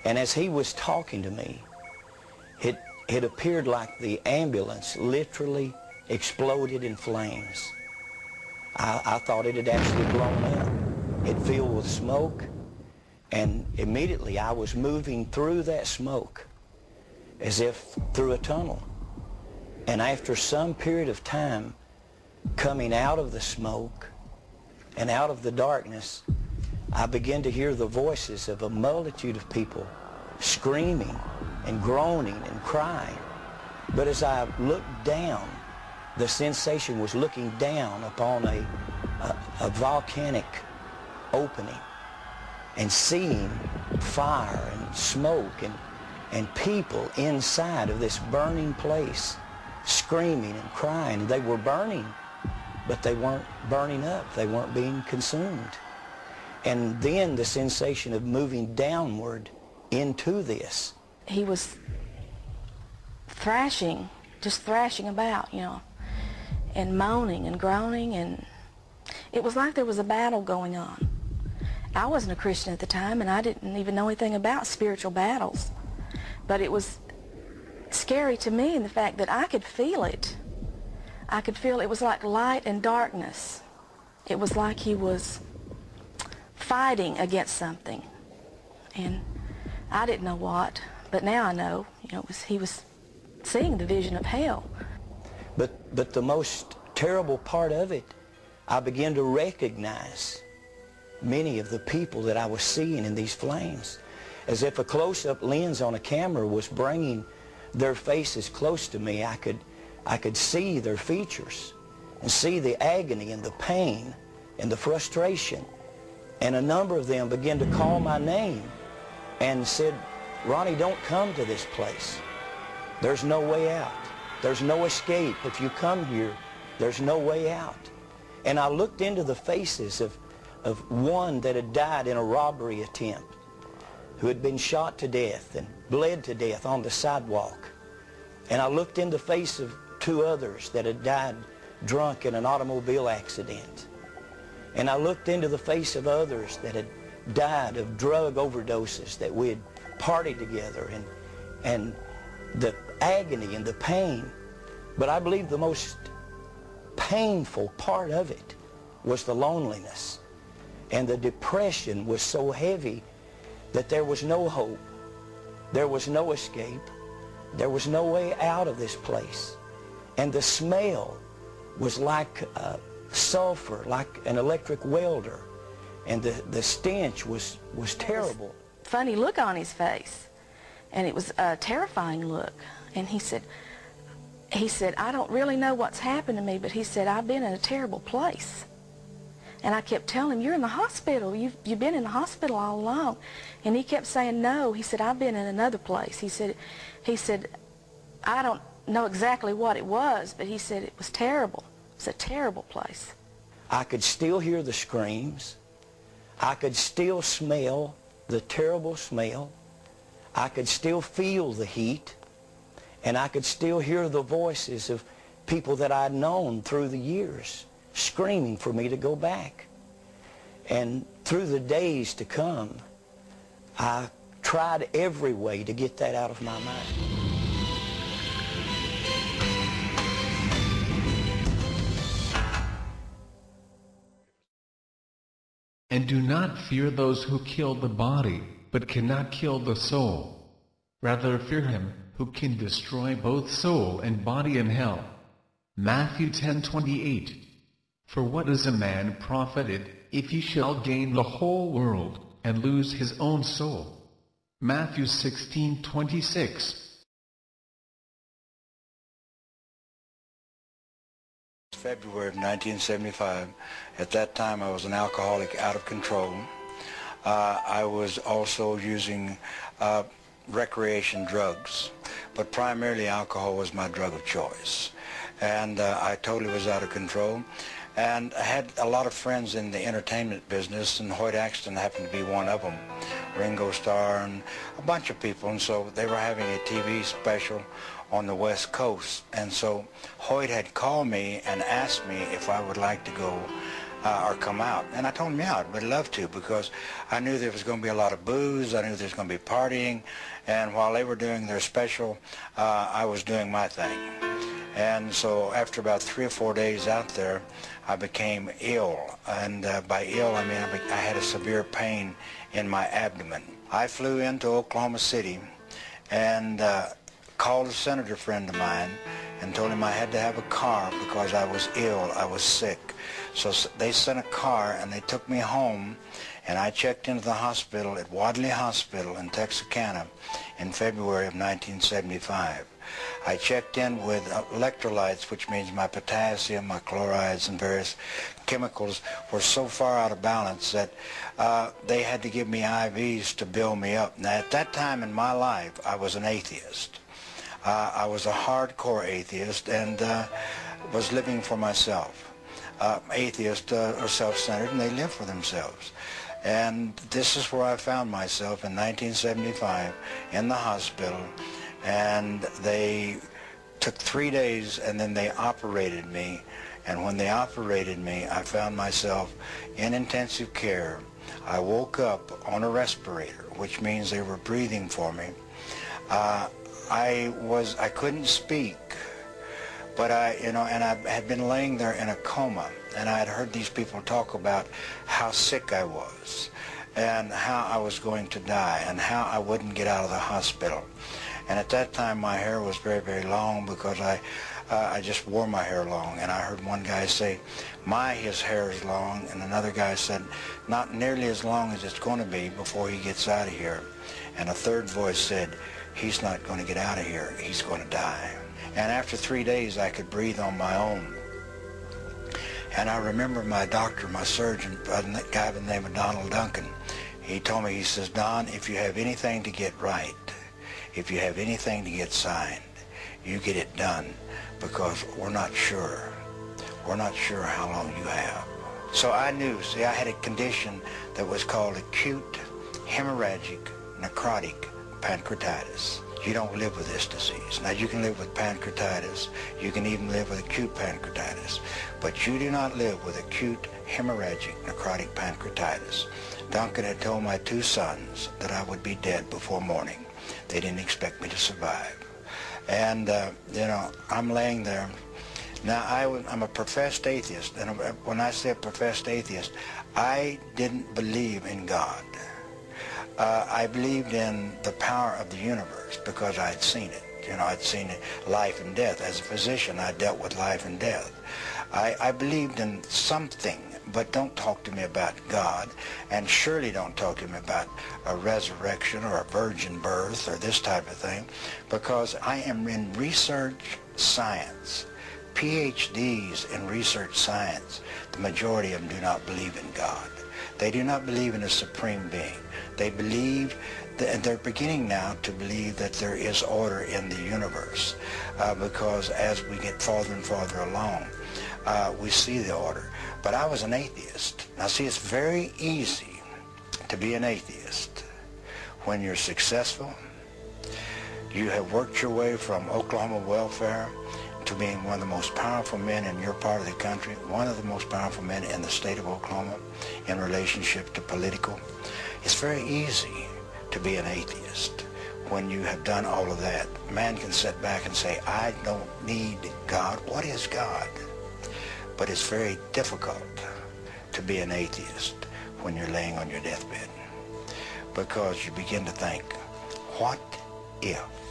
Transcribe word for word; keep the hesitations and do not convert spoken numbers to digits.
And as he was talking to me, it, it appeared like the ambulance literally exploded in flames. I, I thought it had actually blown up. It filled with smoke, and immediately I was moving through that smoke as if through a tunnel. And after some period of time, coming out of the smoke and out of the darkness, I began to hear the voices of a multitude of people screaming and groaning and crying. But as I looked down, the sensation was looking down upon a, a, a volcanic opening and seeing fire and smoke and, and people inside of this burning place screaming and crying. They were burning, but they weren't burning up. They weren't being consumed. And then the sensation of moving downward into this. He was thrashing, just thrashing about, you know, and moaning and groaning, and it was like there was a battle going on. I wasn't a Christian at the time, and I didn't even know anything about spiritual battles. But it was scary to me in the fact that I could feel it. I could feel it was like light and darkness. It was like he was fighting against something. And I didn't know what, but now I know, you know, it was, he was seeing the vision of hell. But, but the most terrible part of it, I began to recognize many of the people that I was seeing in these flames, as if a close-up lens on a camera was bringing their faces close to me. I could, I could see their features and see the agony and the pain and the frustration. And a number of them began to call my name and said, "Ronnie, don't come to this place. There's no way out. There's no escape. If you come here, there's no way out." And I looked into the faces of, of one that had died in a robbery attempt, who had been shot to death and bled to death on the sidewalk. And I looked in the face of two others that had died drunk in an automobile accident. And I looked into the face of others that had died of drug overdoses that we had partied together, and, and the agony and the pain. But I believe the most painful part of it was the loneliness. And the depression was so heavy that there was no hope. There was no escape. There was no way out of this place. And the smell was like uh, sulfur, like an electric welder. And the, the stench was, was terrible. Funny look on his face. And it was a terrifying look. And he said, he said, "I don't really know what's happened to me," but he said, "I've been in a terrible place." And I kept telling him, "You're in the hospital. You've, you've been in the hospital all along." And he kept saying, "No." He said, "I've been in another place." He said, he said, "I don't know exactly what it was, but he said it was terrible. It was a terrible place." I could still hear the screams. I could still smell the terrible smell. I could still feel the heat. And I could still hear the voices of people that I'd known through the years screaming for me to go back. And through the days to come, I tried every way to get that out of my mind. And do not fear those who kill the body, but cannot kill the soul. Rather fear him who can destroy both soul and body in hell. Matthew ten twenty-eight. For what is a man profited, if he shall gain the whole world, and lose his own soul? Matthew sixteen twenty-six. February of nineteen seventy-five. At that time I was an alcoholic out of control. Uh, I was also using uh, recreation drugs, but primarily alcohol was my drug of choice. And uh, I totally was out of control. And I had a lot of friends in the entertainment business, and Hoyt Axton happened to be one of them. Ringo Starr and a bunch of people, and so they were having a T V special on the West Coast. And so Hoyt had called me and asked me if I would like to go uh, or come out. And I told them, yeah, I'd love to, because I knew there was going to be a lot of booze. I knew there was going to be partying. And while they were doing their special, uh, I was doing my thing. And so after about three or four days out there, I became ill. And uh, by ill, I mean I, be I had a severe pain in my abdomen. I flew into Oklahoma City and uh, called a senator friend of mine and told him I had to have a car because I was ill, I was sick. So they sent a car and they took me home, and I checked into the hospital at Wadley Hospital in Texarkana in February of nineteen seventy-five. I checked in with electrolytes, which means my potassium, my chlorides, and various chemicals were so far out of balance that uh, they had to give me I Vs to build me up. Now, at that time in my life, I was an atheist. Uh, I was a hardcore atheist and uh, was living for myself. Uh, atheists uh, are self-centered, and they live for themselves. And this is where I found myself in nineteen seventy-five in the hospital. And they took three days, and then they operated me. And when they operated me, I found myself in intensive care. I woke up on a respirator, which means they were breathing for me. Uh, I was, I couldn't speak, but I, you know, and I had been laying there in a coma, and I had heard these people talk about how sick I was, and how I was going to die, and how I wouldn't get out of the hospital. And at that time, my hair was very, very long, because I, uh, I just wore my hair long. And I heard one guy say, my, his hair is long, and another guy said, not nearly as long as it's going to be before he gets out of here. And a third voice said, he's not going to get out of here, he's going to die. And after three days, I could breathe on my own. And I remember my doctor, my surgeon, a guy by the name of Donald Duncan, he told me, he says, Don, if you have anything to get right, if you have anything to get signed, you get it done, because we're not sure. We're not sure how long you have. So I knew, see, I had a condition that was called acute hemorrhagic necrotic pancreatitis. You don't live with this disease. Now, you can live with pancreatitis. You can even live with acute pancreatitis. But you do not live with acute hemorrhagic necrotic pancreatitis. Duncan had told my two sons that I would be dead before morning. They didn't expect me to survive. And, uh, you know, I'm laying there. Now, I, I'm a professed atheist. And when I say a professed atheist, I didn't believe in God. Uh, I believed in the power of the universe because I had seen it. You know, I'd seen it, life and death. As a physician, I dealt with life and death. I, I believed in something, but don't talk to me about God, and surely don't talk to me about a resurrection or a virgin birth or this type of thing, because I am in research science. P H Ds in research science, the majority of them do not believe in God. They do not believe in a supreme being. They believe, and they're beginning now to believe that there is order in the universe, uh, because as we get farther and farther along, uh, we see the order. But I was an atheist. Now see, it's very easy to be an atheist when you're successful. You have worked your way from Oklahoma welfare to being one of the most powerful men in your part of the country, one of the most powerful men in the state of Oklahoma in relationship to political. It's very easy to be an atheist when you have done all of that. Man can sit back and say, I don't need God. What is God? But it's very difficult to be an atheist when you're laying on your deathbed, because you begin to think, what if?